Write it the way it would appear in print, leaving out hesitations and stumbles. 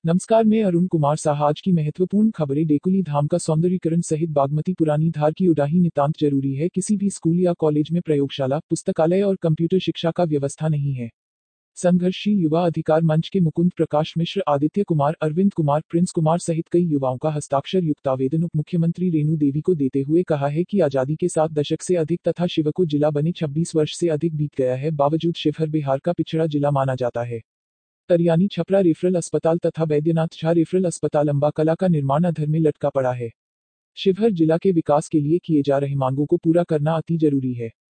नमस्कार, मैं अरुण कुमार साहा। आज की महत्वपूर्ण खबरें। डेकुली धाम का सौंदर्यीकरण सहित बागमती पुरानी धार की उड़ाही नितांत जरूरी है। किसी भी स्कूल या कॉलेज में प्रयोगशाला, पुस्तकालय और कंप्यूटर शिक्षा का व्यवस्था नहीं है। संघर्षशील युवा अधिकार मंच के मुकुंद प्रकाश मिश्र, आदित्य कुमार, अरविंद कुमार, प्रिंस कुमार सहित कई युवाओं का हस्ताक्षर युक्त आवेदन उप मुख्यमंत्री रेणु देवी को देते हुए कहा है कि आजादी के 7 दशक से अधिक तथा शिवको जिला बने 26 वर्ष से अधिक बीत गया है, बावजूद शिवहर बिहार का पिछड़ा जिला माना जाता है। तरियानी छपरा रेफरल अस्पताल तथा बैद्यनाथ झा रेफरल अस्पताल अम्बाकला का निर्माण अधर में लटका पड़ा है। शिवहर जिला के विकास के लिए किए जा रहे मांगों को पूरा करना अति जरूरी है।